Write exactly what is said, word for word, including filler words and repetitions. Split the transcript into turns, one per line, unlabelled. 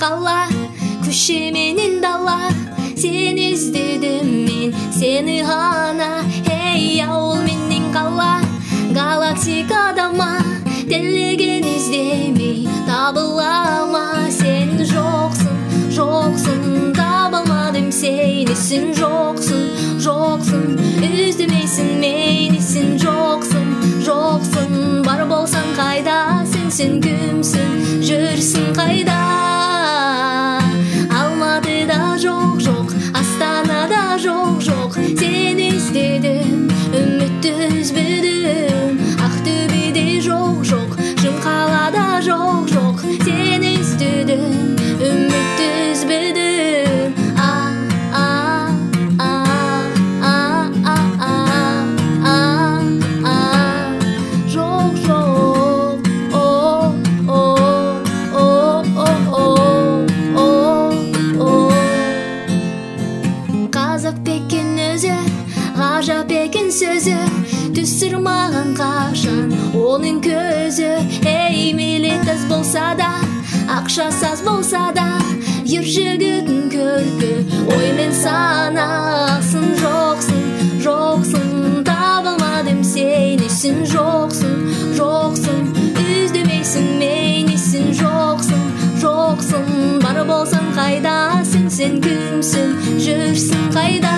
қала, күшеменен дала. Сен іздедім мен, сені ғана. Ей, ауыл менен қала, галактикада ма? Тілеген іздемей табыла ма? Сен жоқсың, жоқсың, табылмадым сені. Сен жоқсың, жоқсың, іздемейсің мені. Сен жоқсың, жоқсың, бар болсаң қайда? Сен, сен кімсің, жүрсің қайда? Алматыда жоқ, жоқ, Астанада жоқ, жоқ. Сен іздедім, үмітті үзбедім. Ақтөбеде жоқ, жоқ, Шымқалада жоқ, жоқ. Сен іздедім, үмітті үзбедім. А, а, а, а, а, а, а, а. Жоқ, жоқ, о, о, о, о, о, о. Қазақ бекен өзі, ғажап екен сөзі. Түсірмаған қашан оның көзі. Ей, мейлі таз болса да, ақшасыз болса да, ер жігіттің көркі оймен санасын. Жоқсың, жоқсың, табылмадым сені. Сен жоқсың, жоқсың, іздемейсің мені. Сен жоқсың, жоқсың, бар болсаң қайда? Сен, сен кімсің, жүрсің қайда?